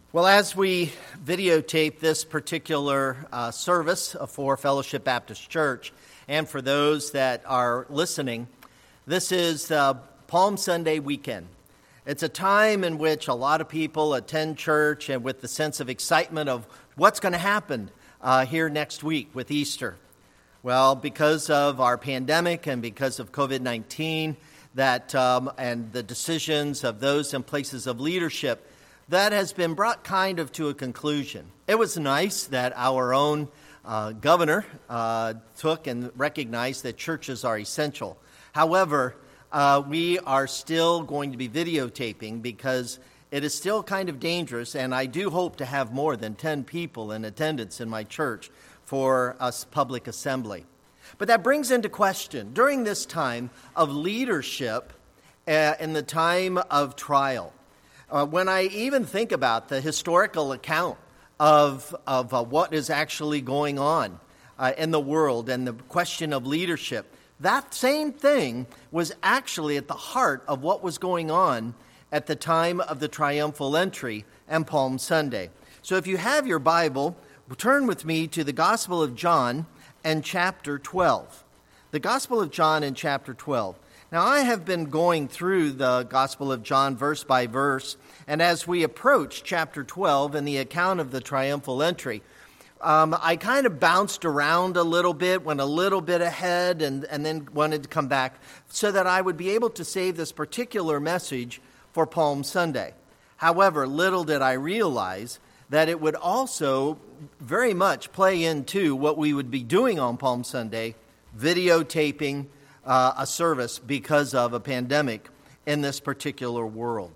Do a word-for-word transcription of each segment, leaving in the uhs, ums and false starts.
Well, as we videotape this particular uh, service for Fellowship Baptist Church, and for those that are listening, this is uh, Palm Sunday weekend. It's a time in which a lot of people attend church and with the sense of excitement of what's going to happen uh, here next week with Easter. Well, because of our pandemic and because of covid nineteen, that um, and the decisions of those in places of leadership, that has been brought kind of to a conclusion. It was nice that our own uh, governor uh, took and recognized that churches are essential. However, uh, we are still going to be videotaping because it is still kind of dangerous, and I do hope to have more than ten people in attendance in my church for a public assembly. But that brings into question, during this time of leadership, uh, in the time of trial, Uh, when I even think about the historical account of, of uh, what is actually going on uh, in the world and the question of leadership, that same thing was actually at the heart of what was going on at the time of the triumphal entry and Palm Sunday. So if you have your Bible, turn with me to the Gospel of John and chapter twelve. The Gospel of John and chapter twelve. Now, I have been going through the Gospel of John verse by verse, and as we approach chapter twelve and the account of the triumphal entry, um, I kind of bounced around a little bit, went a little bit ahead, and, and then wanted to come back so that I would be able to save this particular message for Palm Sunday. However, little did I realize that it would also very much play into what we would be doing on Palm Sunday, videotaping Uh, a service because of a pandemic in this particular world.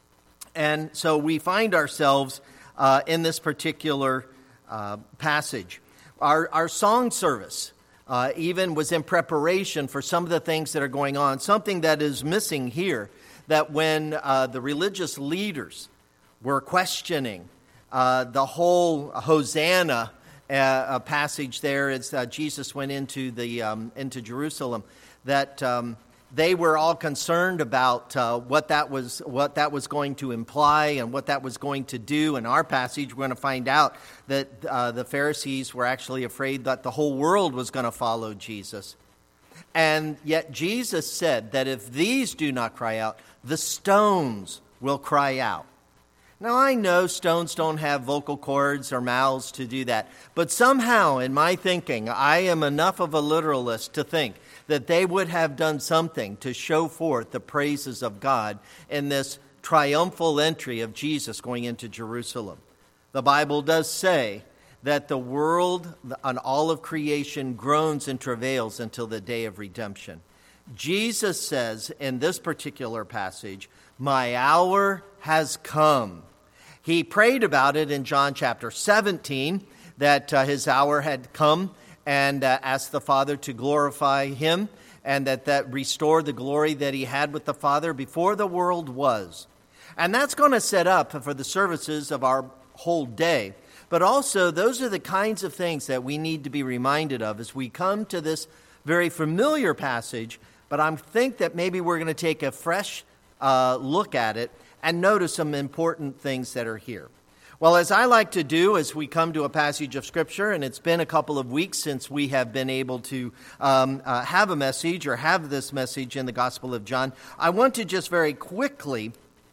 And so we find ourselves uh, in this particular uh, passage. Our, our song service uh, even was in preparation for some of the things that are going on. Something that is missing here, that when uh, the religious leaders were questioning uh, the whole Hosanna uh, passage there, as uh, Jesus went into the um, into Jerusalem, that um, they were all concerned about uh, what that was what that was going to imply and what that was going to do. In our passage, we're going to find out that uh, the Pharisees were actually afraid that the whole world was going to follow Jesus. And yet Jesus said that if these do not cry out, the stones will cry out. Now, I know stones don't have vocal cords or mouths to do that, but somehow in my thinking, I am enough of a literalist to think that they would have done something to show forth the praises of God in this triumphal entry of Jesus going into Jerusalem. The Bible does say that the world and all of creation groans and travails until the day of redemption. Jesus says in this particular passage, "My hour has come." He prayed about it in John chapter seventeen, that uh, his hour had come, and uh, asked the Father to glorify him, and that that restore the glory that he had with the Father before the world was. And that's going to set up for the services of our whole day. But also, those are the kinds of things that we need to be reminded of as we come to this very familiar passage, but I think that maybe we're going to take a fresh uh, look at it and notice some important things that are here. Well, as I like to do as we come to a passage of Scripture, and it's been a couple of weeks since we have been able to um, uh, have a message or have this message in the Gospel of John, I want to just very quickly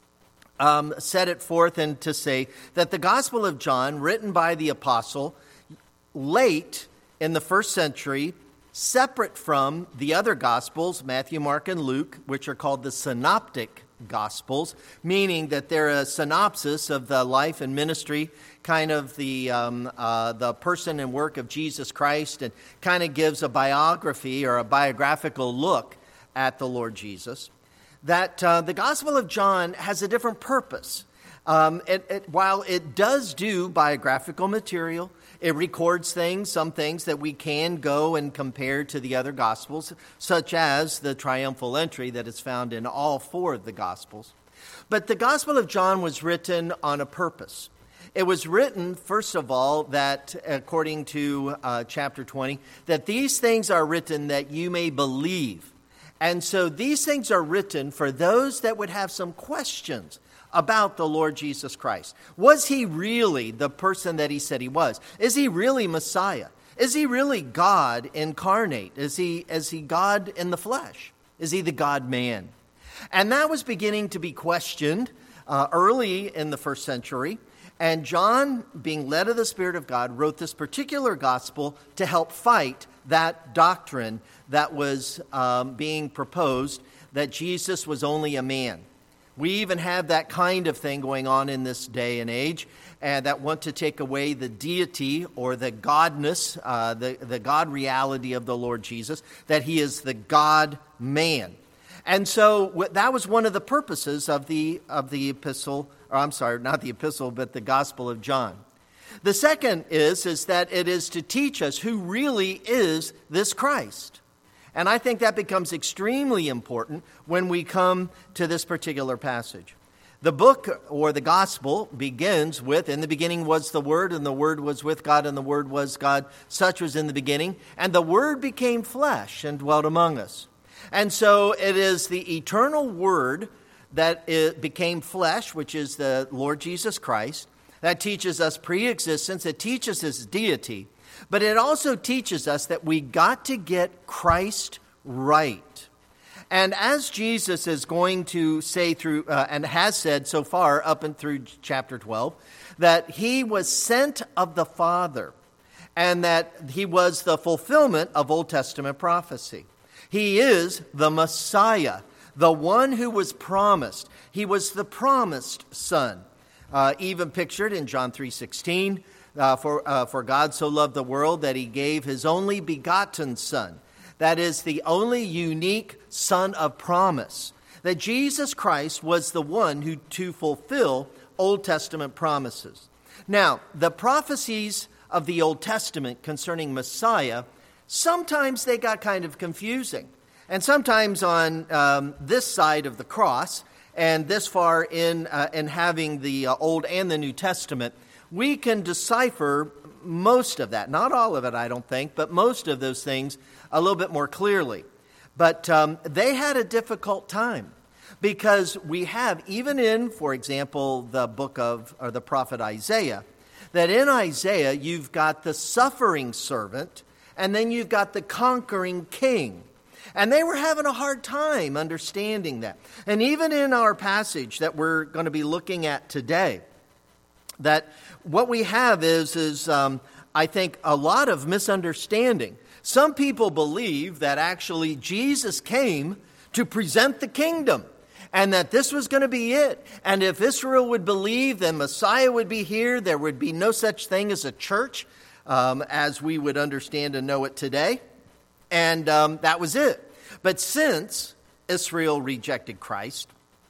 um, set it forth and to say that the Gospel of John, written by the apostle late in the first century, separate from the other Gospels, Matthew, Mark, and Luke, which are called the Synoptic Gospels, meaning that they're a synopsis of the life and ministry, kind of the um, uh, the person and work of Jesus Christ, and kind of gives a biography or a biographical look at the Lord Jesus. That uh, the Gospel of John has a different purpose. Um, it, it, while it does do biographical material, it records things, some things that we can go and compare to the other Gospels, such as the triumphal entry that is found in all four of the Gospels. But the Gospel of John was written on a purpose. It was written, first of all, that according to uh, chapter twenty, that these things are written that you may believe. And so these things are written for those that would have some questions about the Lord Jesus Christ. Was he really the person that he said he was? Is he really Messiah? Is he really God incarnate? Is he, is he God in the flesh? Is he the God-man? And that was beginning to be questioned uh, early in the first century. And John, being led of the Spirit of God, wrote this particular gospel to help fight that doctrine that was um, being proposed, that Jesus was only a man. We even have that kind of thing going on in this day and age, and that want to take away the deity or the godness, uh, the, the God reality of the Lord Jesus, that he is the God-man. And so that was one of the purposes of the of the epistle, or I'm sorry, not the epistle, but the Gospel of John. The second is, is that it is to teach us who really is this Christ. And I think that becomes extremely important when we come to this particular passage. The book or the gospel begins with, in the beginning was the Word, and the Word was with God, and the Word was God. Such was in the beginning. And the Word became flesh and dwelt among us. And so it is the eternal Word that it became flesh, which is the Lord Jesus Christ, that teaches us pre-existence. It teaches his deity. But it also teaches us that we got to get Christ right. And as Jesus is going to say through, uh, and has said so far up and through chapter twelve, that he was sent of the Father, and that he was the fulfillment of Old Testament prophecy. He is the Messiah, the one who was promised. He was the promised Son, uh, even pictured in John three sixteen. Uh, for, uh, for God so loved the world that he gave his only begotten Son. That is the only unique Son of promise. That Jesus Christ was the one who to fulfill Old Testament promises. Now, the prophecies of the Old Testament concerning Messiah, sometimes they got kind of confusing. And sometimes on um, this side of the cross, and this far in, uh, in having the uh, Old and the New Testament, we can decipher most of that. Not all of it, I don't think, but most of those things a little bit more clearly. But um, they had a difficult time because we have, even in, for example, the book of, or the prophet Isaiah, that in Isaiah you've got the suffering servant and then you've got the conquering king. And they were having a hard time understanding that. And even in our passage that we're going to be looking at today, that what we have is, is um, I think, a lot of misunderstanding. Some people believe that actually Jesus came to present the kingdom and that this was going to be it. And if Israel would believe, then Messiah would be here. There would be no such thing as a church um, as we would understand and know it today. And um, that was it. But since Israel rejected Christ,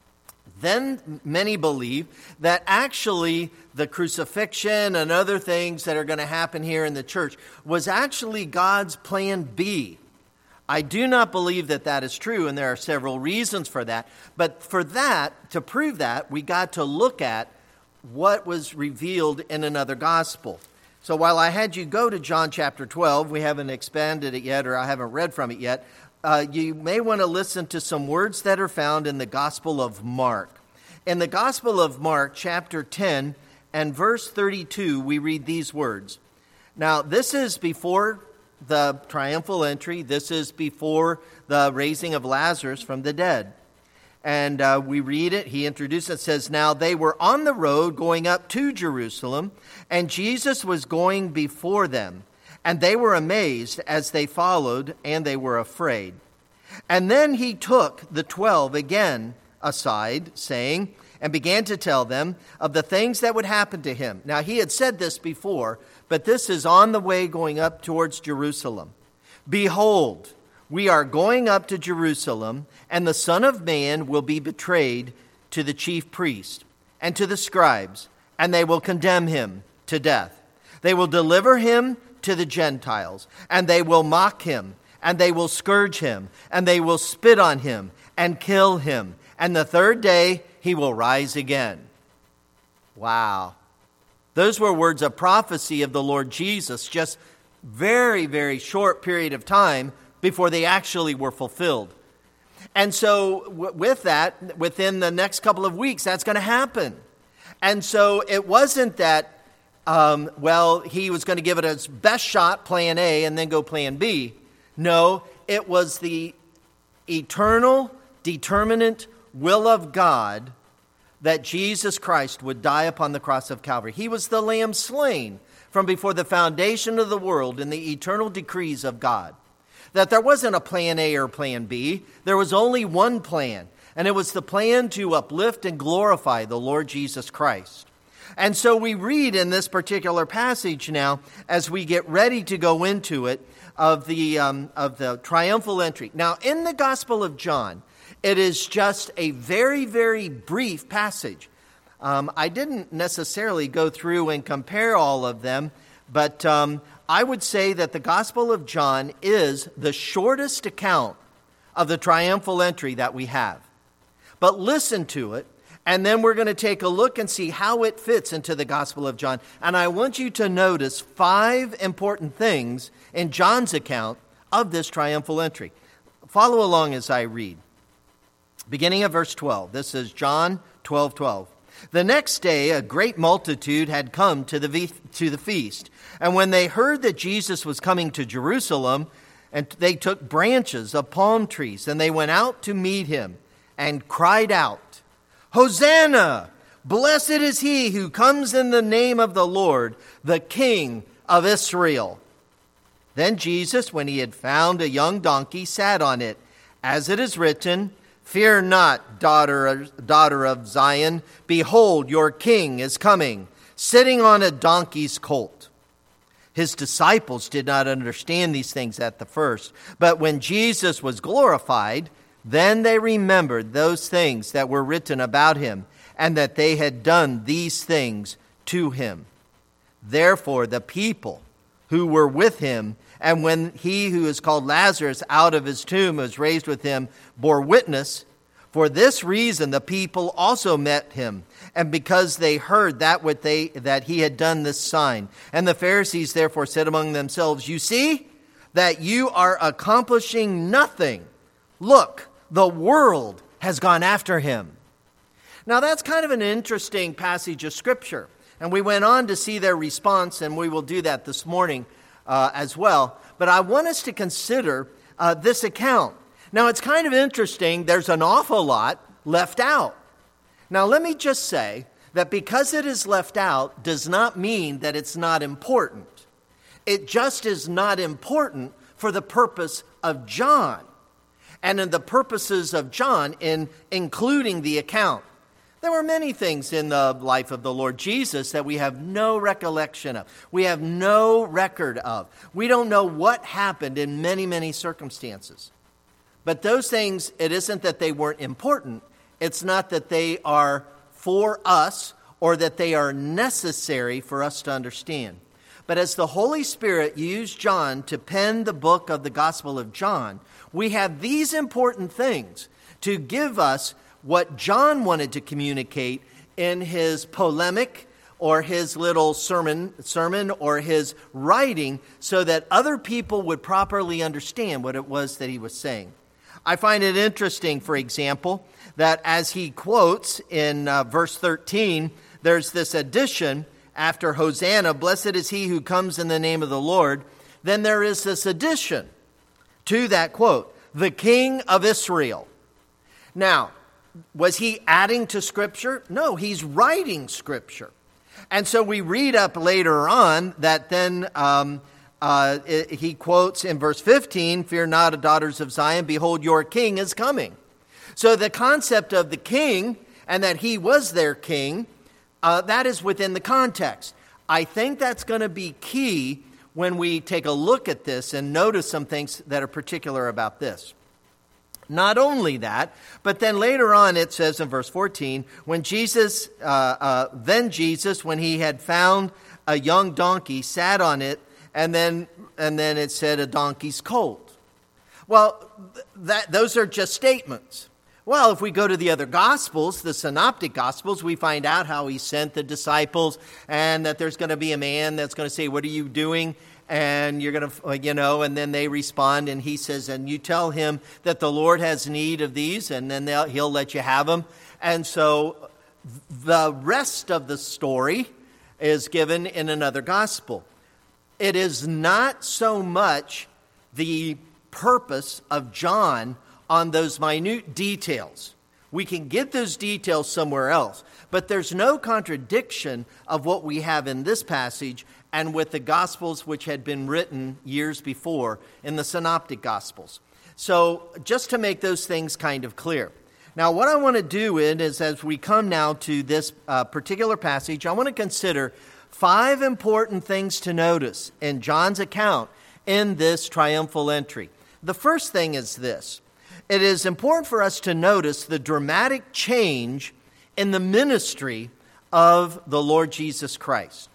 then many believe that actually the crucifixion and other things that are going to happen here in the church was actually God's plan B. I do not believe that that is true, and there are several reasons for that. But for that, to prove that, we got to look at what was revealed in another gospel. So while I had you go to John chapter twelve, we haven't expanded it yet, or I haven't read from it yet, uh, you may want to listen to some words that are found in the Gospel of Mark. In the Gospel of Mark, chapter ten and verse thirty-two, we read these words. Now, this is before the triumphal entry. This is before the raising of Lazarus from the dead. And uh, we read it. He introduced it. It says, "Now they were on the road going up to Jerusalem, and Jesus was going before them. And they were amazed as they followed, and they were afraid. And then he took the twelve again aside, saying, and began to tell them of the things that would happen to him." Now, he had said this before, but this is on the way going up towards Jerusalem. "Behold, we are going up to Jerusalem, and the Son of Man will be betrayed to the chief priests and to the scribes, and they will condemn him to death. They will deliver him to the Gentiles, and they will mock him, and they will scourge him, and they will spit on him and kill him. And the third day he will rise again." Wow. Those were words of prophecy of the Lord Jesus, just very, very short period of time before they actually were fulfilled. And so w- with that, within the next couple of weeks, that's going to happen. And so it wasn't that, um, well, he was going to give it his best shot, plan A, and then go plan B. No, it was the eternal, determinate will of God that Jesus Christ would die upon the cross of Calvary. He was the Lamb slain from before the foundation of the world in the eternal decrees of God. That there wasn't a plan A or plan B. There was only one plan, and it was the plan to uplift and glorify the Lord Jesus Christ. And so we read in this particular passage now, as we get ready to go into it, of the um, of the triumphal entry. Now, in the Gospel of John, it is just a very, very brief passage. Um, I didn't necessarily go through and compare all of them, but um, I would say that the Gospel of John is the shortest account of the triumphal entry that we have. But listen to it, and then we're going to take a look and see how it fits into the Gospel of John. And I want you to notice five important things in John's account of this triumphal entry. Follow along as I read. Beginning of verse twelve. This is John twelve twelve. The next day, a great multitude had come to the to the feast. And when they heard that Jesus was coming to Jerusalem, and they took branches of palm trees, and they went out to meet him and cried out, Hosanna! Blessed is he who comes in the name of the Lord, the King of Israel. Then Jesus, when he had found a young donkey, sat on it, as it is written, Fear not, daughter, daughter of Zion. Behold, your king is coming, sitting on a donkey's colt. His disciples did not understand these things at the first. But when Jesus was glorified, then they remembered those things that were written about him, and that they had done these things to him. Therefore the people who were with him, and when he who is called Lazarus out of his tomb was raised with him, bore witness. For this reason the people also met him, and because they heard that what they that he had done this sign. And the Pharisees therefore said among themselves, You see that you are accomplishing nothing. Look, the world has gone after him. Now that's kind of an interesting passage of Scripture. And we went on to see their response, and we will do that this morning uh, as well. But I want us to consider uh, this account. Now, it's kind of interesting. There's an awful lot left out. Now, let me just say that because it is left out does not mean that it's not important. It just is not important for the purpose of John and in the purposes of John in including the account. There were many things in the life of the Lord Jesus that we have no recollection of. We have no record of. We don't know what happened in many, many circumstances. But those things, it isn't that they weren't important. It's not that they are for us or that they are necessary for us to understand. But as the Holy Spirit used John to pen the book of the Gospel of John, we have these important things to give us what John wanted to communicate in his polemic or his little sermon, sermon or his writing so that other people would properly understand what it was that he was saying. I find it interesting, for example, that as he quotes in uh, verse thirteen, there's this addition after Hosanna, blessed is he who comes in the name of the Lord. Then there is this addition to that quote, the King of Israel. Now, was he adding to Scripture? No, he's writing Scripture. And so we read up later on that then um, uh, it, he quotes in verse fifteen, Fear not, daughters of Zion, behold, your king is coming. So the concept of the king and that he was their king, uh, that is within the context. I think that's going to be key when we take a look at this and notice some things that are particular about this. Not only that, but then later on it says in verse fourteen, when Jesus, uh, uh, then Jesus, when he had found a young donkey, sat on it, and then and then it said a donkey's colt. Well, that those are just statements. Well, if we go to the other Gospels, the Synoptic Gospels, we find out how he sent the disciples and that there's going to be a man that's going to say, what are you doing? and you're going to, you know, and then they respond, and he says, and you tell him that the Lord has need of these, and then they'll, he'll let you have them. And so the rest of the story is given in another gospel. It is not so much the purpose of John on those minute details. We can get those details somewhere else, but there's no contradiction of what we have in this passage and with the Gospels which had been written years before in the Synoptic Gospels. So just to make those things kind of clear. Now, what I want to do is, as we come now to this uh, particular passage, I want to consider five important things to notice in John's account in this triumphal entry. The first thing is this. It is important for us to notice the dramatic change in the ministry of the Lord Jesus Christ.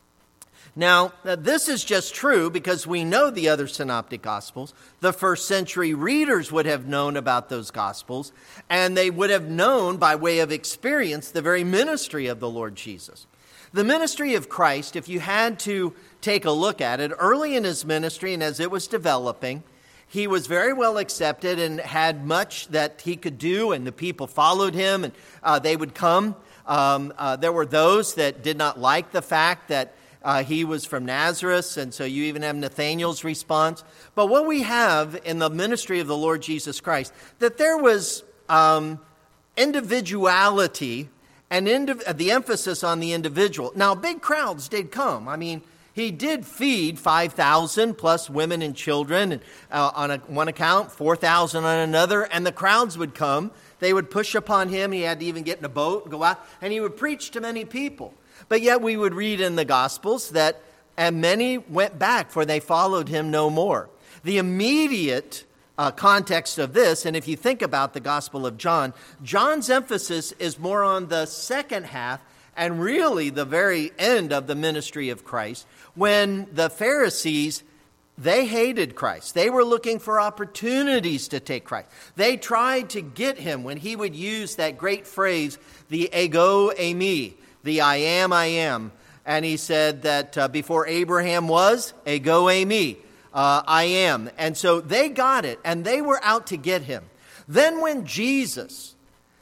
Now, this is just true because we know the other synoptic gospels. The first century readers would have known about those gospels, and they would have known by way of experience the very ministry of the Lord Jesus. The ministry of Christ, if you had to take a look at it, early in his ministry and as it was developing, he was very well accepted and had much that he could do, and the people followed him, and uh, they would come. Um, uh, there were those that did not like the fact that uh, he was from Nazareth, and so you even have Nathanael's response. But what we have in the ministry of the Lord Jesus Christ, that there was um, individuality and indiv- the emphasis on the individual. Now, big crowds did come. I mean, he did feed five thousand plus women and children, and uh, on a, one account, four thousand on another, and the crowds would come. They would push upon him. He had to even get in a boat and go out, and he would preach to many people. But yet we would read in the Gospels that, and many went back, for they followed him no more. The immediate uh, context of this, and if you think about the Gospel of John, John's emphasis is more on the second half and really the very end of the ministry of Christ, when the Pharisees, they hated Christ. They were looking for opportunities to take Christ. They tried to get him when he would use that great phrase, the ego eimi, the I am, I am. And he said that uh, before Abraham was, ego eimi, uh, I am. And so they got it, and they were out to get him. Then when Jesus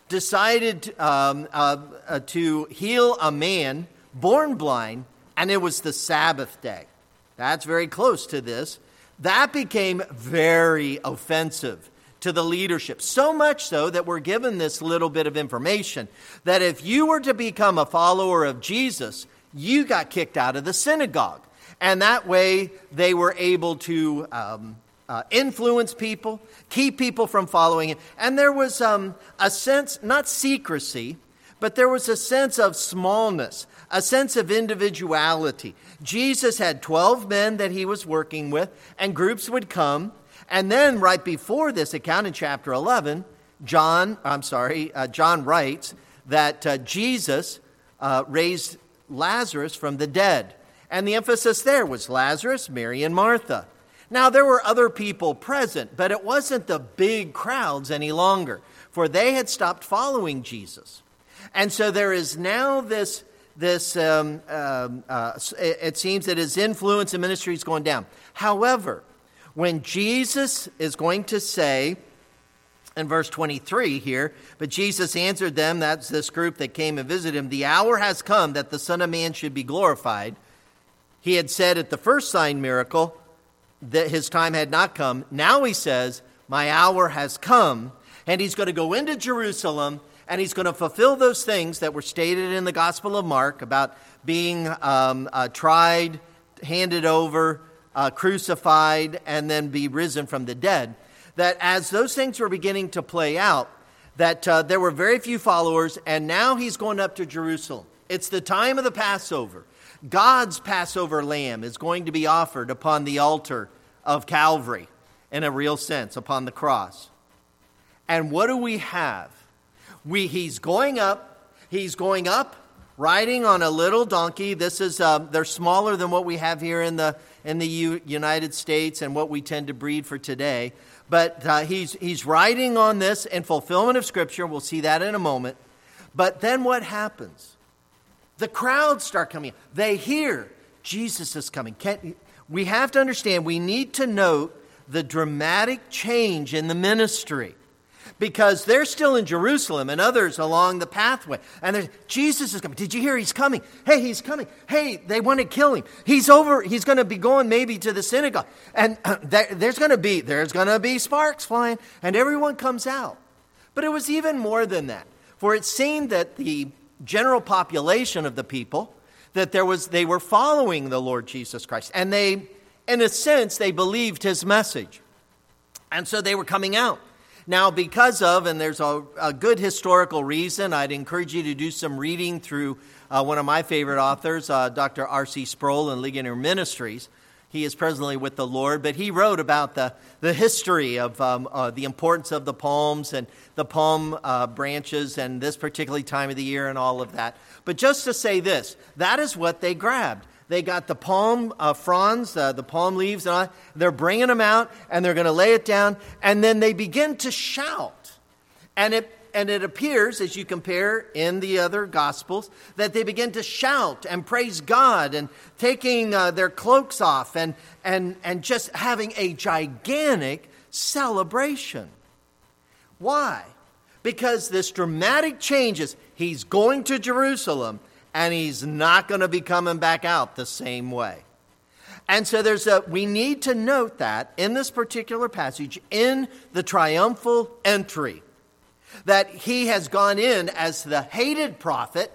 decided um, uh, uh, to heal a man born blind, and it was the Sabbath day. That's very close to this. That became very offensive to the leadership. So much so that we're given this little bit of information that if you were to become a follower of Jesus, you got kicked out of the synagogue. And that way they were able to um, uh, influence people, keep people from following him. And there was um, a sense, not secrecy, but there was a sense of smallness, a sense of individuality. Jesus had twelve men that he was working with, and groups would come. And then right before this account in chapter eleven, John, I'm sorry, uh, John writes that uh, Jesus uh, raised Lazarus from the dead. And the emphasis there was Lazarus, Mary, and Martha. Now, there were other people present, but it wasn't the big crowds any longer, for they had stopped following Jesus. And so there is now this, this um, um, uh, it seems that his influence and ministry is going down. However, when Jesus is going to say, in verse twenty-three here, but Jesus answered them, that's this group that came and visited him, the hour has come that the Son of Man should be glorified. He had said at the first sign miracle that his time had not come. Now he says, my hour has come, and he's going to go into Jerusalem, and he's going to fulfill those things that were stated in the Gospel of Mark about being um, uh, tried, handed over, uh, crucified, and then be risen from the dead. That as those things were beginning to play out, that uh, there were very few followers, and now he's going up to Jerusalem. It's the time of the Passover. God's Passover lamb is going to be offered upon the altar of Calvary, in a real sense, upon the cross. And what do we have? We, he's going up, he's going up, riding on a little donkey. This is, uh, they're smaller than what we have here in the in the U- United States and what we tend to breed for today. But uh, he's he's riding on this in fulfillment of Scripture. We'll see that in a moment. But then what happens? The crowds start coming. They hear Jesus is coming. Can't, we have to understand, we need to note the dramatic change in the ministry. Because they're still in Jerusalem and others along the pathway. And there's, Jesus is coming. Did you hear he's coming? Hey, he's coming. Hey, they want to kill him. He's over. He's going to be going maybe to the synagogue. And uh, there, there's going to be there's going to be sparks flying. And everyone comes out. But it was even more than that. For it seemed that the general population of the people, that there was they were following the Lord Jesus Christ. And they, in a sense, they believed his message. And so they were coming out. Now, because of, and there's a, a good historical reason, I'd encourage you to do some reading through uh, one of my favorite authors, uh, Doctor R C Sproul in Ligonier Ministries. He is presently with the Lord, but he wrote about the, the history of um, uh, the importance of the palms and the palm uh, branches and this particular time of the year and all of that. But just to say this, that is what they grabbed. They got the palm uh, fronds, uh, the palm leaves, and all. They're bringing them out, and they're going to lay it down, and then they begin to shout. And it and it appears, as you compare in the other Gospels, that they begin to shout and praise God, and taking uh, their cloaks off, and and and just having a gigantic celebration. Why? Because this dramatic changes. He's going to Jerusalem. And he's not going to be coming back out the same way. And so there's a, we need to note that in this particular passage, in the triumphal entry, that he has gone in as the hated prophet,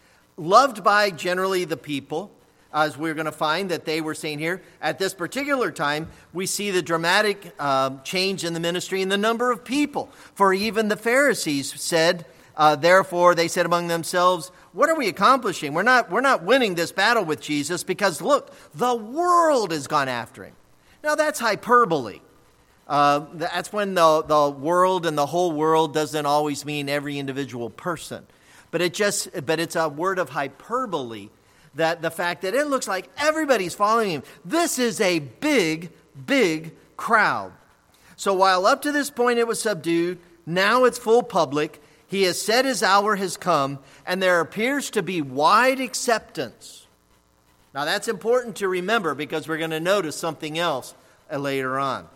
loved by generally the people, as we're going to find that they were saying here. At this particular time, we see the dramatic uh, change in the ministry and the number of people. For even the Pharisees said, uh, therefore they said among themselves, what are we accomplishing? We're not, we're not winning this battle with Jesus because, look, the world has gone after him. Now, that's hyperbole. Uh, that's when the, the world and the whole world doesn't always mean every individual person. But it just, but it's a word of hyperbole, that the fact that it looks like everybody's following him. This is a big, big crowd. So while up to this point it was subdued, now it's full public. He has said his hour has come, and there appears to be wide acceptance. Now that's important to remember because we're going to notice something else later on.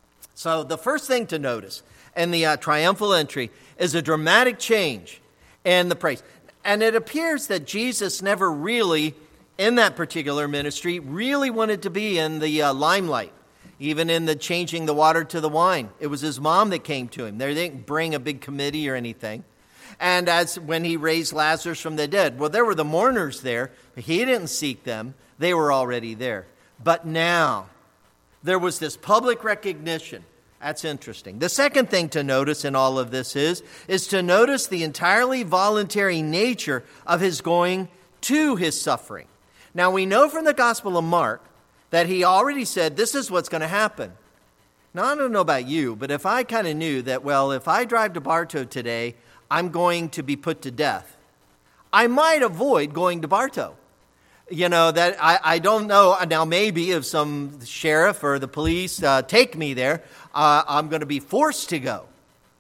So the first thing to notice in the uh, triumphal entry is a dramatic change in the praise. And it appears that Jesus never really, in that particular ministry, really wanted to be in the uh, limelight. Even in the changing the water to the wine. It was his mom that came to him. They didn't bring a big committee or anything. And as when he raised Lazarus from the dead, well, there were the mourners there, but he didn't seek them. They were already there. But now, there was this public recognition. That's interesting. The second thing to notice in all of this is, is to notice the entirely voluntary nature of his going to his suffering. Now, we know from the Gospel of Mark that he already said, this is what's going to happen. Now, I don't know about you, but if I kind of knew that, well, if I drive to Bartow today, I'm going to be put to death, I might avoid going to Bartow. You know, that I, I don't know. Now, maybe if some sheriff or the police uh, take me there, uh, I'm going to be forced to go.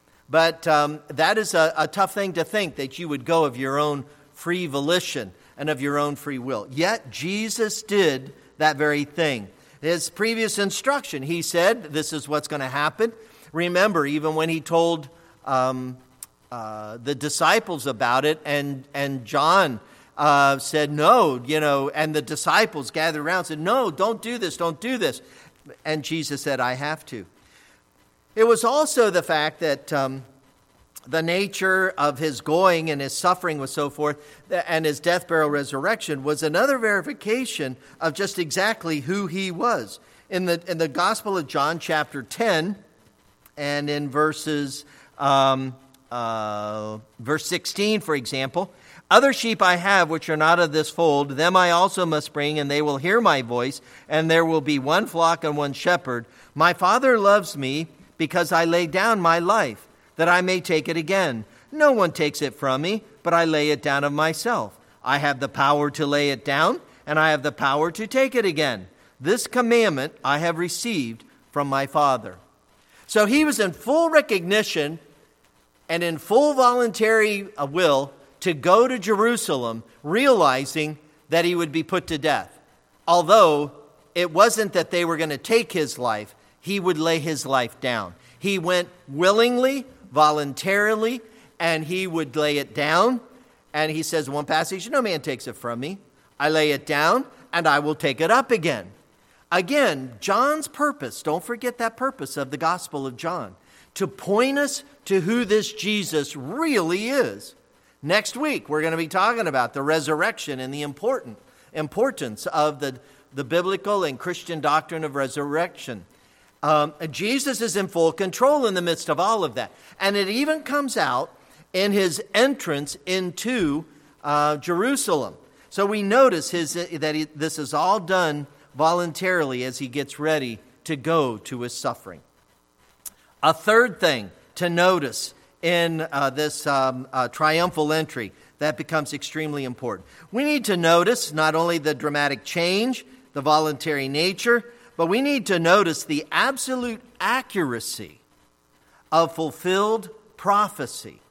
But um, that is a, a tough thing to think, that you would go of your own free volition and of your own free will. Yet, Jesus did that very thing. His previous instruction, he said, this is what's going to happen. Remember, even when he told um, uh, the disciples about it, and, and John uh, said, no, you know, and the disciples gathered around and said, no, don't do this, don't do this. And Jesus said, I have to. It was also the fact that um, the nature of his going and his suffering was so forth, and his death, burial, resurrection was another verification of just exactly who he was. In the in the Gospel of John, chapter ten, and in verses um, uh, verse sixteen, for example, other sheep I have which are not of this fold, them I also must bring, and they will hear my voice, and there will be one flock and one shepherd. My Father loves me because I lay down my life, that I may take it again. No one takes it from me, but I lay it down of myself. I have the power to lay it down, and I have the power to take it again. This commandment I have received from my Father. So he was in full recognition and in full voluntary will to go to Jerusalem, realizing that he would be put to death. Although it wasn't that they were going to take his life. He would lay his life down. He went willingly, voluntarily, and he would lay it down. And he says in one passage, no man takes it from me. I lay it down, and I will take it up again. Again, John's purpose, don't forget that purpose of the Gospel of John, to point us to who this Jesus really is. Next week, we're going to be talking about the resurrection and the important importance of the, the biblical and Christian doctrine of resurrection. Um, Jesus is in full control in the midst of all of that. And it even comes out in his entrance into uh, Jerusalem. So we notice his, that he, this is all done voluntarily as he gets ready to go to his suffering. A third thing to notice in uh, this um, uh, triumphal entry that becomes extremely important. We need to notice not only the dramatic change, the voluntary nature, but we need to notice the absolute accuracy of fulfilled prophecy.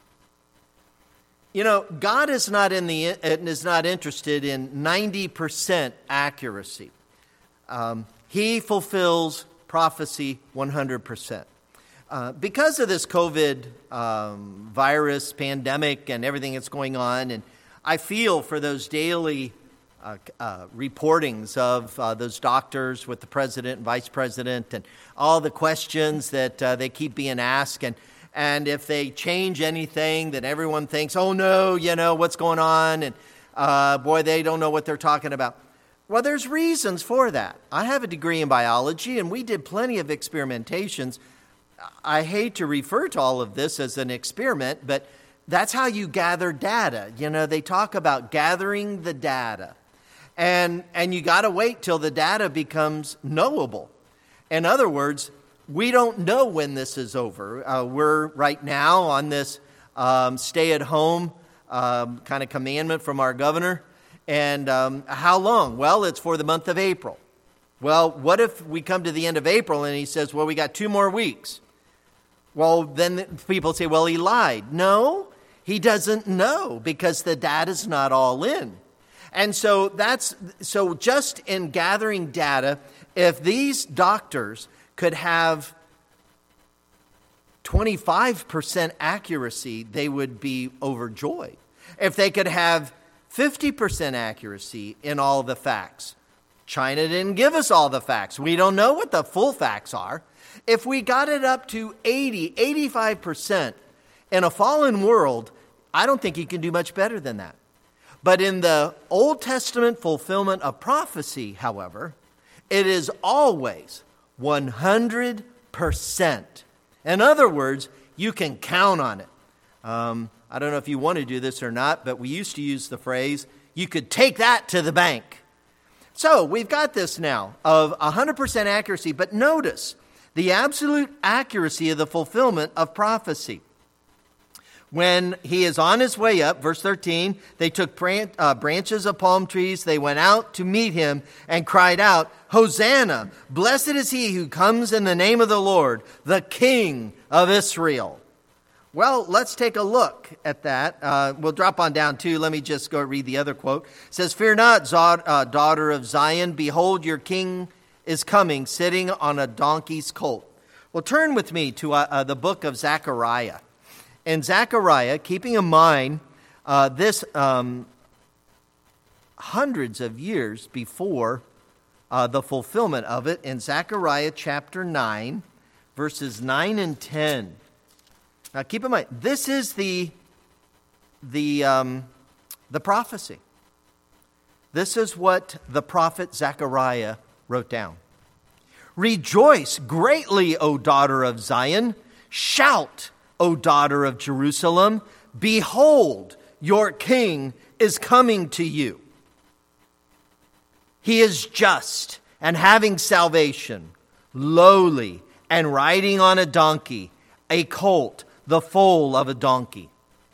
You know, God is not in the is not interested in ninety percent accuracy. Um, he fulfills prophecy one hundred percent. Uh, because of this COVID um, virus pandemic and everything that's going on, and I feel for those daily uh, uh, reportings of uh, those doctors with the president and vice president and all the questions that uh, they keep being asked, and and if they change anything, then everyone thinks, oh no, you know, what's going on, and uh, boy, they don't know what they're talking about. Well, there's reasons for that. I have a degree in biology, and we did plenty of experimentations. I hate to refer to all of this as an experiment, but that's how you gather data. You know, they talk about gathering the data. And and you got to wait till the data becomes knowable. In other words, we don't know when this is over. Uh, we're right now on this um, stay-at-home um, kind of commandment from our governor. And um, how long? Well, it's for the month of April. Well, what if we come to the end of April and he says, well, we got two more weeks? Well, then people say, well, he lied. No, he doesn't know because the data's not all in. And so that's so just in gathering data, if these doctors could have twenty-five percent accuracy, they would be overjoyed. If they could have fifty percent accuracy in all the facts. China didn't give us all the facts. We don't know what the full facts are. If we got it up to eighty, eighty-five percent in a fallen world, I don't think you can do much better than that. But in the Old Testament fulfillment of prophecy, however, it is always one hundred percent. In other words, you can count on it. Um, I don't know if you want to do this or not, but we used to use the phrase, you could take that to the bank. So we've got this now of one hundred percent accuracy, but notice the absolute accuracy of the fulfillment of prophecy. When he is on his way up, verse thirteen, they took bran- uh, branches of palm trees, they went out to meet him and cried out, Hosanna, blessed is he who comes in the name of the Lord, the King of Israel. Well, let's take a look at that. Uh, we'll drop on down too. Let me just go read the other quote. It says, fear not, Zod, uh, daughter of Zion, behold, your king is coming, sitting on a donkey's colt. Well, turn with me to uh, uh, the book of Zechariah. In Zechariah, keeping in mind uh, this um, hundreds of years before uh, the fulfillment of it, in Zechariah chapter nine, verses nine and ten. Now, keep in mind, this is the the um, the prophecy. This is what the prophet Zechariah wrote down. Rejoice greatly, O daughter of Zion. Shout, O daughter of Jerusalem. Behold, your king is coming to you. He is just and having salvation, lowly and riding on a donkey, a colt, the foal of a donkey.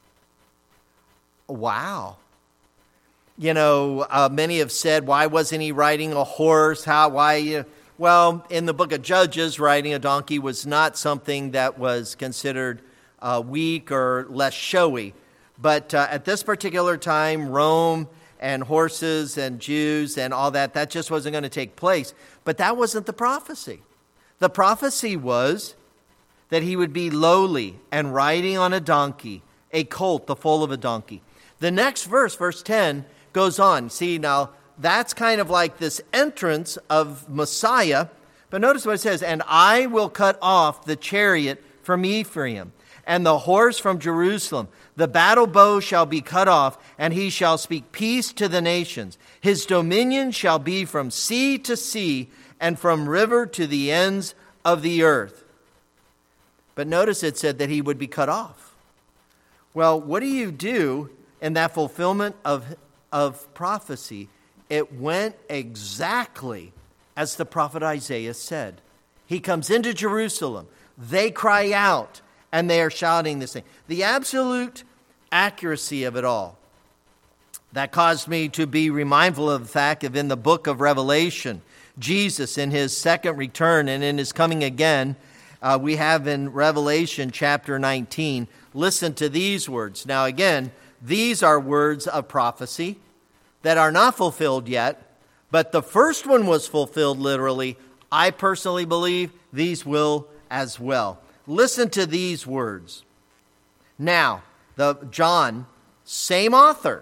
Wow. You know, uh, many have said, why wasn't he riding a horse? How, why? Uh, well, in the book of Judges, riding a donkey was not something that was considered uh, weak or less showy. But uh, at this particular time, Rome and horses and Jews and all that. That just wasn't going to take place. But that wasn't the prophecy. The prophecy was that he would be lowly and riding on a donkey, a colt, the foal of a donkey. The next verse, verse ten, goes on. See, now, that's kind of like this entrance of Messiah. But notice what it says, and I will cut off the chariot from Ephraim, and the horse from Jerusalem. The battle bow shall be cut off, and he shall speak peace to the nations. His dominion shall be from sea to sea, and from river to the ends of the earth. But notice it said that he would be cut off. Well, what do you do in that fulfillment of, of prophecy? It went exactly as the prophet Isaiah said. He comes into Jerusalem. They cry out, and they are shouting this thing. The absolute accuracy of it all. That caused me to be remindful of the fact that in the book of Revelation, Jesus in his second return and in his coming again, uh, we have in Revelation chapter nineteen, listen to these words. Now again, these are words of prophecy that are not fulfilled yet, but the first one was fulfilled literally. I personally believe these will as well. Listen to these words. Now, the John, same author,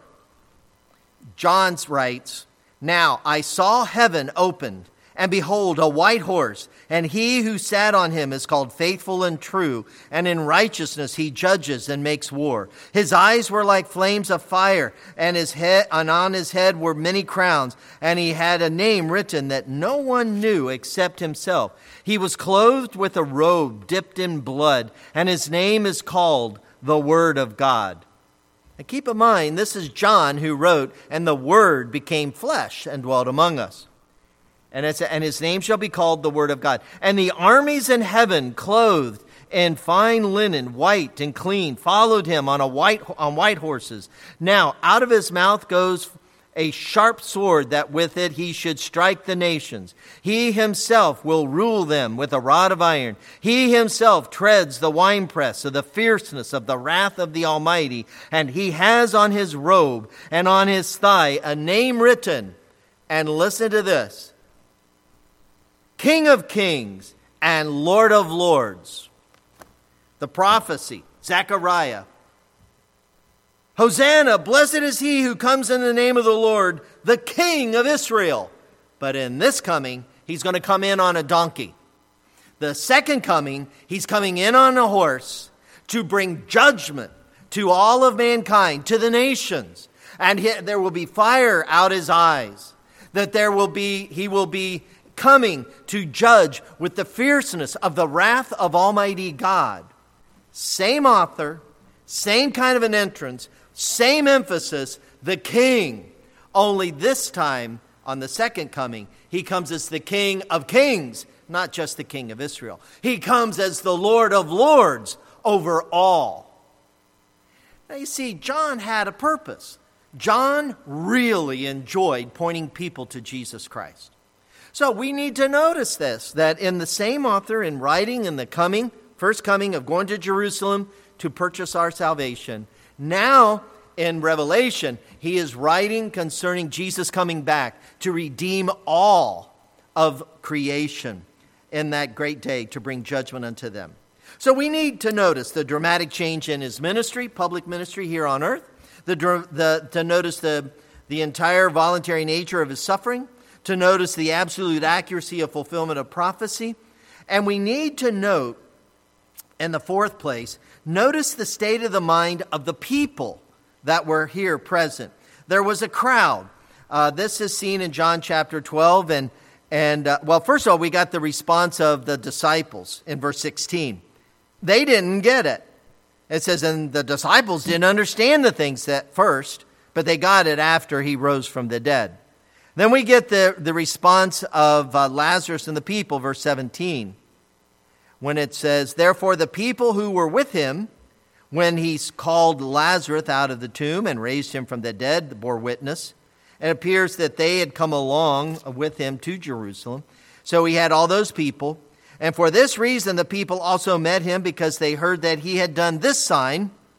John writes, now I saw heaven opened, and behold, a white horse, and he who sat on him is called Faithful and True, and in righteousness he judges and makes war. His eyes were like flames of fire, and his head, and on his head were many crowns, and he had a name written that no one knew except himself. He was clothed with a robe dipped in blood, and his name is called the Word of God. And keep in mind, this is John who wrote, and the Word became flesh and dwelt among us. And, it's, and his name shall be called the Word of God. And the armies in heaven, clothed in fine linen, white and clean, followed him on a white on white horses. Now, out of his mouth goes a sharp sword, that with it he should strike the nations. He himself will rule them with a rod of iron. He himself treads the winepress of the fierceness of the wrath of the Almighty. And he has on his robe and on his thigh a name written. And listen to this: King of Kings and Lord of Lords. The prophecy, Zechariah. Hosanna, blessed is he who comes in the name of the Lord, the King of Israel. But in this coming, he's going to come in on a donkey. The second coming, he's coming in on a horse to bring judgment to all of mankind, to the nations. And he, there will be fire out his eyes. That there will be, he will be coming to judge with the fierceness of the wrath of Almighty God. Same author, same kind of an entrance, same emphasis, the King. Only this time, on the second coming, he comes as the King of Kings, not just the King of Israel. He comes as the Lord of Lords over all. Now you see, John had a purpose. John really enjoyed pointing people to Jesus Christ. So we need to notice this, that in the same author, in writing in the coming, first coming of going to Jerusalem to purchase our salvation, now in Revelation, he is writing concerning Jesus coming back to redeem all of creation in that great day, to bring judgment unto them. So we need to notice the dramatic change in his ministry, public ministry here on earth, the, the, to notice the, the entire voluntary nature of his suffering, to notice the absolute accuracy of fulfillment of prophecy. And we need to note, in the fourth place, notice the state of the mind of the people that were here present. There was a crowd. Uh, this is seen in John chapter twelve. And, and uh, well, first of all, we got the response of the disciples in verse sixteen. They didn't get it. It says, and the disciples didn't understand the things at first, but they got it after he rose from the dead. Then we get the, the response of uh, Lazarus and the people, verse seventeen, when it says, therefore the people who were with him, when he called Lazarus out of the tomb and raised him from the dead, bore witness. It appears that they had come along with him to Jerusalem. So he had all those people. And for this reason, the people also met him, because they heard that he had done this sign,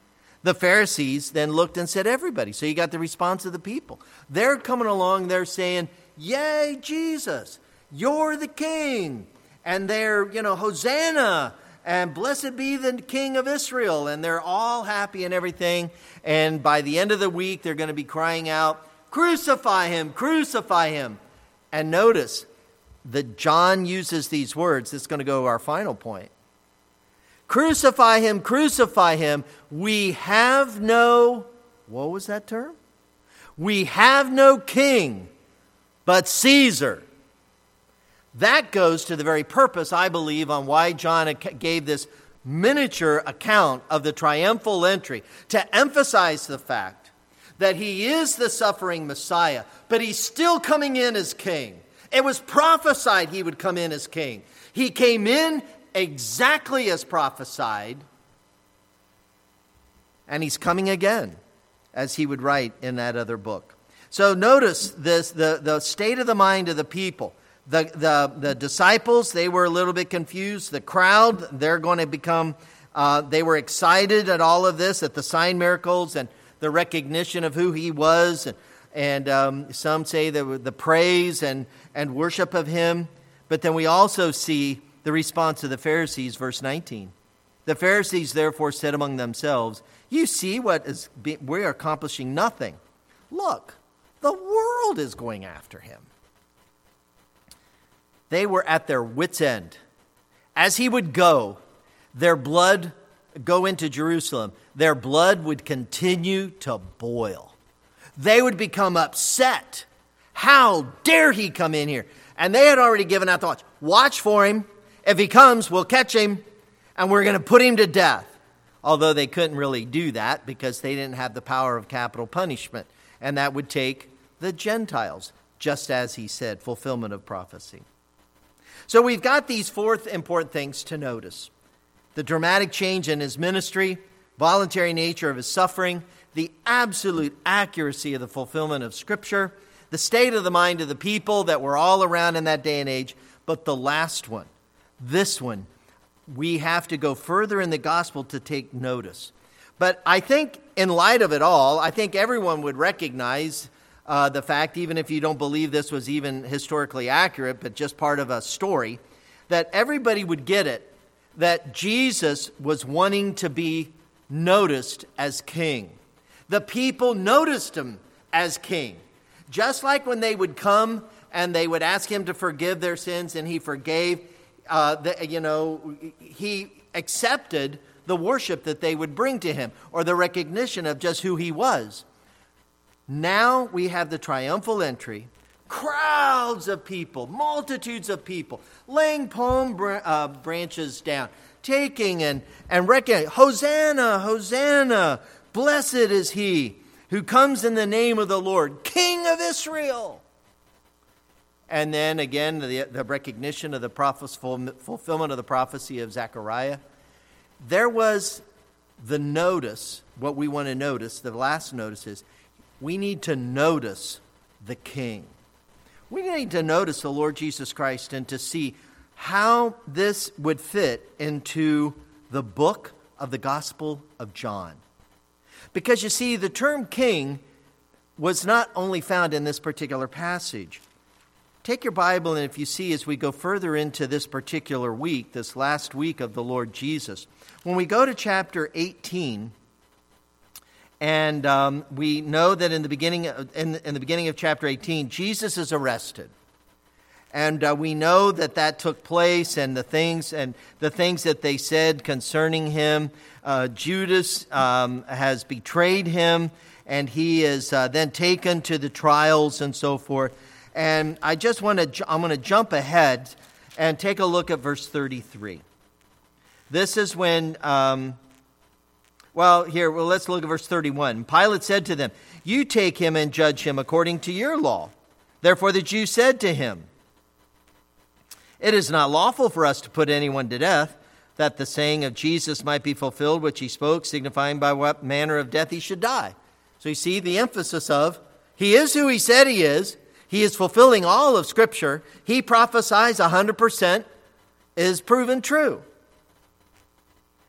The Pharisees then looked and said, everybody. So you got the response of the people. They're coming along, they're saying, yay, Jesus, you're the king. And they're, you know, Hosanna, and blessed be the King of Israel. And they're all happy and everything. And by the end of the week, they're going to be crying out, crucify him, crucify him. And notice that John uses these words. This is going to go to our final point. Crucify him, crucify him. We have no, what was that term? We have no king but Caesar. That goes to the very purpose, I believe, on why John gave this miniature account of the triumphal entry, to emphasize the fact that he is the suffering Messiah, but he's still coming in as king. It was prophesied he would come in as king. He came in exactly as prophesied, and he's coming again, as he would write in that other book. So notice this, the, the state of the mind of the people. The, the, the disciples, they were a little bit confused. The crowd, they're going to become, uh, they were excited at all of this, at the sign miracles and the recognition of who he was. And, and um, some say the, the praise and, and worship of him. But then we also see the response of the Pharisees, verse nineteen. The Pharisees therefore said among themselves, you see what is, be, we're accomplishing nothing. Look, the world is going after him. They were at their wits' end. As he would go, their blood go into Jerusalem. Their blood would continue to boil. They would become upset. How dare he come in here? And they had already given out the watch. Watch for him. If he comes, we'll catch him, and we're going to put him to death. Although they couldn't really do that because they didn't have the power of capital punishment. And that would take the Gentiles, just as he said, fulfillment of prophecy. So we've got these four important things to notice. The dramatic change in his ministry, voluntary nature of his suffering, the absolute accuracy of the fulfillment of Scripture, the state of the mind of the people that were all around in that day and age. But the last one, this one, we have to go further in the gospel to take notice. But I think in light of it all, I think everyone would recognize Uh, the fact, even if you don't believe this was even historically accurate, but just part of a story, that everybody would get it, that Jesus was wanting to be noticed as king. The people noticed him as king. Just like when they would come and they would ask him to forgive their sins, and he forgave, uh, the, you know, he accepted the worship that they would bring to him, or the recognition of just who he was. Now we have the triumphal entry, crowds of people, multitudes of people, laying palm br- uh, branches down, taking and, and recognizing, Hosanna, Hosanna, blessed is he who comes in the name of the Lord, King of Israel. And then again, the, the recognition of the prophes- fulfillment of the prophecy of Zechariah. There was the notice, what we want to notice, the last notice is, we need to notice the King. We need to notice the Lord Jesus Christ and to see how this would fit into the book of the Gospel of John. Because you see, the term king was not only found in this particular passage. Take your Bible, and if you see, as we go further into this particular week, this last week of the Lord Jesus, when we go to chapter eighteen, and um, we know that in the beginning, in, in the beginning of chapter eighteen, Jesus is arrested, and uh, we know that that took place, and the things and the things that they said concerning him. Uh, Judas um, has betrayed him, and he is uh, then taken to the trials and so forth. And I just want to, I'm going to jump ahead and take a look at verse thirty-three. This is when. Um, Well, here, well, let's look at verse thirty-one. Pilate said to them, you take him and judge him according to your law. Therefore the Jews said to him, it is not lawful for us to put anyone to death, that the saying of Jesus might be fulfilled, which he spoke, signifying by what manner of death he should die. So you see the emphasis of, he is who he said he is. He is fulfilling all of Scripture. He prophesies one hundred percent is proven true.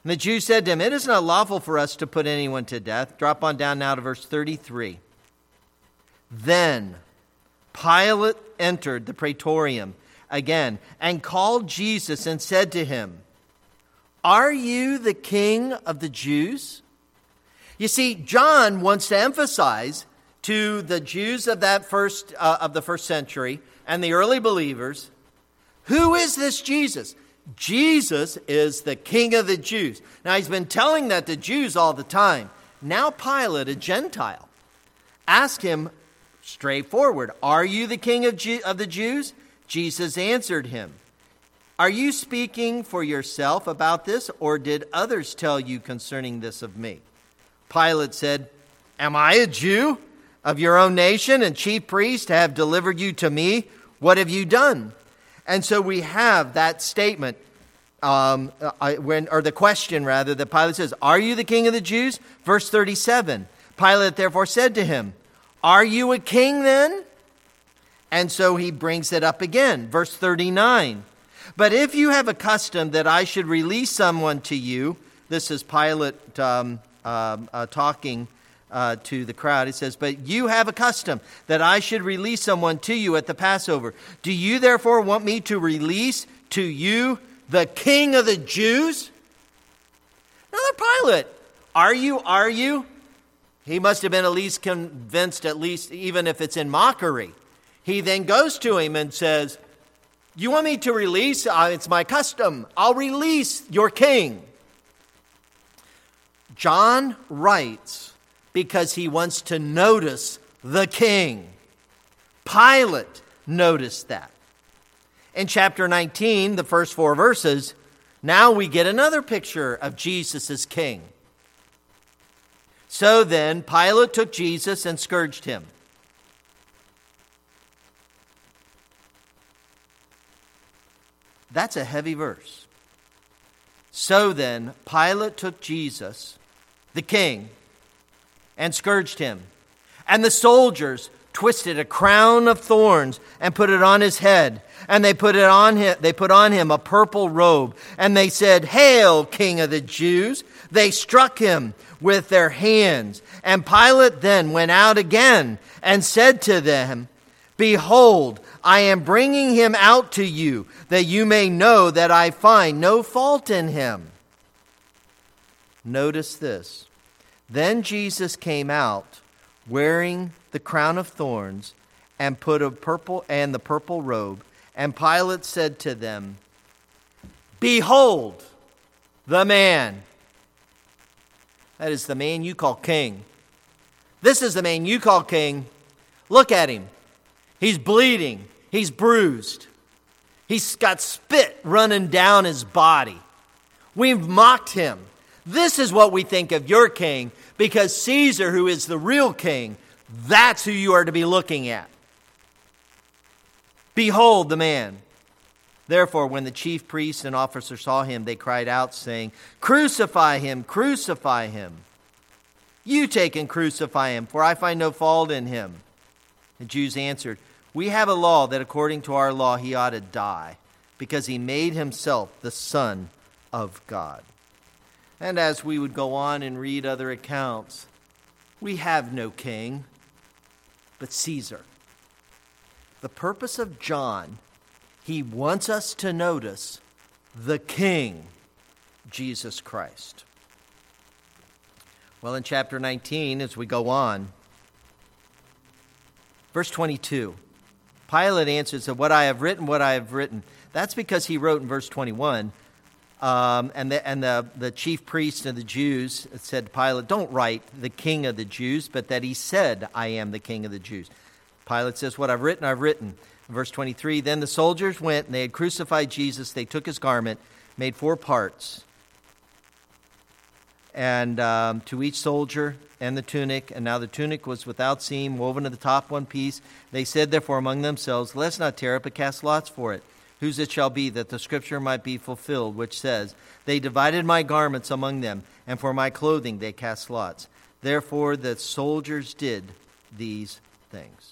And the Jews said to him, "It is not lawful for us to put anyone to death." Drop on down now to verse thirty-three. Then Pilate entered the praetorium again and called Jesus and said to him, "Are you the king of the Jews?" You see, John wants to emphasize to the Jews of that first uh, of the first century and the early believers, who is this Jesus? Jesus is the King of the Jews. Now, he's been telling that to Jews all the time. Now Pilate, a Gentile, asked him straightforward, "Are you the King of, Jew- of the Jews?" Jesus answered him, "Are you speaking for yourself about this, or did others tell you concerning this of me?" Pilate said, "Am I a Jew of your own nation and chief priest to have delivered you to me? What have you done?" And so we have that statement, um, I, when, or the question rather, that Pilate says, "Are you the king of the Jews?" Verse thirty-seven, Pilate therefore said to him, "Are you a king then?" And so he brings it up again. Verse thirty-nine, "But if you have a custom that I should release someone to you," this is Pilate um, um, uh, talking Uh, to the crowd. It says, "But you have a custom that I should release someone to you at the Passover. Do you therefore want me to release to you the King of the Jews?" Another Pilate. Are you, are you? He must have been at least convinced, at least even if it's in mockery. He then goes to him and says, "You want me to release? Uh, it's my custom. I'll release your king." John writes because he wants to notice the king. Pilate noticed that. In chapter nineteen, the first four verses, now we get another picture of Jesus as king. "So then, Pilate took Jesus and scourged him." That's a heavy verse. "So then, Pilate took Jesus, the king, and scourged him. And the soldiers twisted a crown of thorns and put it on his head. And they put it on him, they put on him a purple robe. And they said, 'Hail, King of the Jews!' They struck him with their hands. And Pilate then went out again and said to them, 'Behold, I am bringing him out to you, that you may know that I find no fault in him.'" Notice this. "Then Jesus came out wearing the crown of thorns and put a purple and the purple robe. And Pilate said to them, 'Behold the man.'" That is the man you call king. This is the man you call king. Look at him. He's bleeding. He's bruised. He's got spit running down his body. We've mocked him. This is what we think of your king, because Caesar, who is the real king, that's who you are to be looking at. Behold the man. Therefore, when the chief priests and officers saw him, they cried out, saying, "Crucify him, crucify him. You take and crucify him, for I find no fault in him." The Jews answered, "We have a law that according to our law he ought to die, because he made himself the Son of God." And as we would go on and read other accounts, we have no king but Caesar. The purpose of John, he wants us to notice the King, Jesus Christ. Well, in chapter nineteen, as we go on, verse twenty-two, Pilate answers, "What I have written, what I have written." That's because he wrote in verse twenty-one, Um, and the, and the, the chief priests and the Jews said to Pilate, "Don't write the King of the Jews, but that he said, 'I am the King of the Jews.'" Pilate says, "What I've written, I've written." Verse twenty-three, "Then the soldiers went and they had crucified Jesus. They took his garment, made four parts, and um, to each soldier and the tunic. And now the tunic was without seam, woven at the top one piece. They said therefore among themselves, 'Let's not tear it, but cast lots for it, whose it shall be, that the scripture might be fulfilled, which says, They divided my garments among them, and for my clothing they cast lots.' Therefore the soldiers did these things."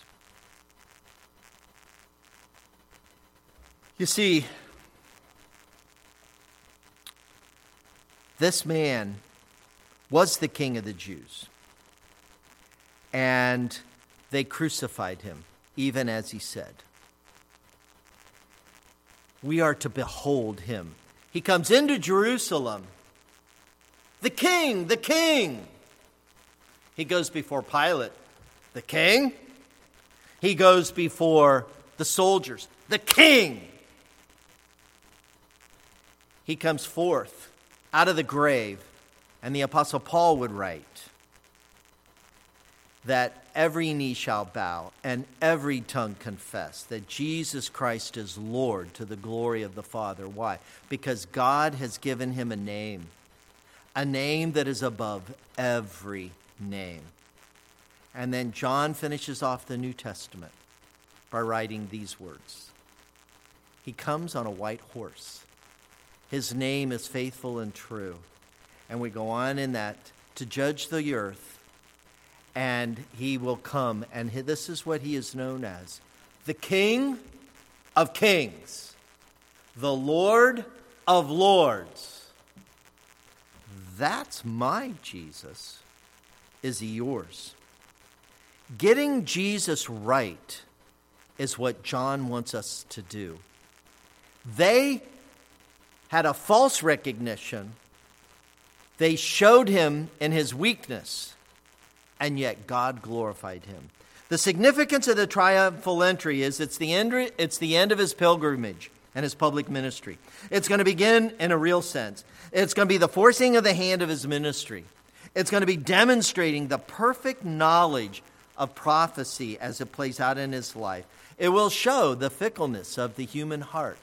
You see, This man was the king of the Jews. And they crucified him, even as he said. We are to behold him. He comes into Jerusalem. The king, the king. He goes before Pilate. The king. He goes before the soldiers. The king. He comes forth out of the grave. And the Apostle Paul would write that every knee shall bow and every tongue confess that Jesus Christ is Lord to the glory of the Father. Why? Because God has given him a name, a name that is above every name. And then John finishes off the New Testament by writing these words. He comes on a white horse. His name is Faithful and True. And we go on in that to judge the earth. And he will come. And this is what he is known as. The King of Kings. The Lord of Lords. That's my Jesus. Is he yours? Getting Jesus right is what John wants us to do. They had a false recognition. They showed him in his weakness, and yet God glorified him. The significance of the triumphal entry is it's the end, it's the end of his pilgrimage and his public ministry. It's going to begin in a real sense. It's going to be the forcing of the hand of his ministry. It's going to be demonstrating the perfect knowledge of prophecy as it plays out in his life. It will show the fickleness of the human heart.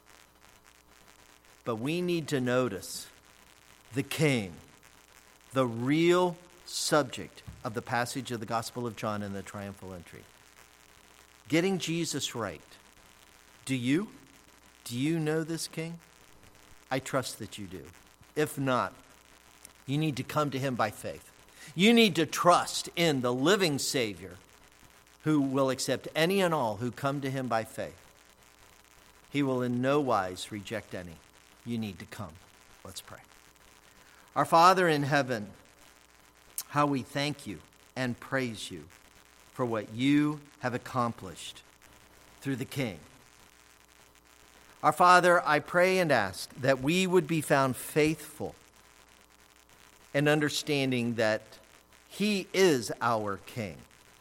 But we need to notice the king, the real subject of the passage of the Gospel of John in the triumphal entry. Getting Jesus right. Do you? Do you know this king? I trust that you do. If not, you need to come to him by faith. You need to trust in the living Savior who will accept any and all who come to him by faith. He will in no wise reject any. You need to come. Let's pray. Our Father in heaven, how we thank you and praise you for what you have accomplished through the King. Our Father, I pray and ask that we would be found faithful in understanding that he is our King.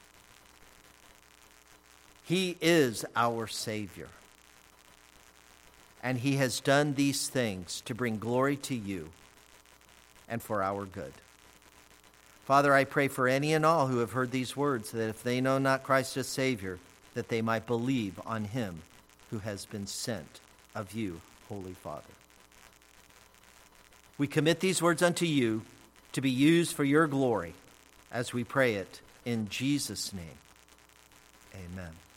He is our Savior. And he has done these things to bring glory to you and for our good. Father, I pray for any and all who have heard these words, that if they know not Christ as Savior, that they might believe on him who has been sent of you, Holy Father. We commit these words unto you to be used for your glory as we pray it in Jesus' name. Amen.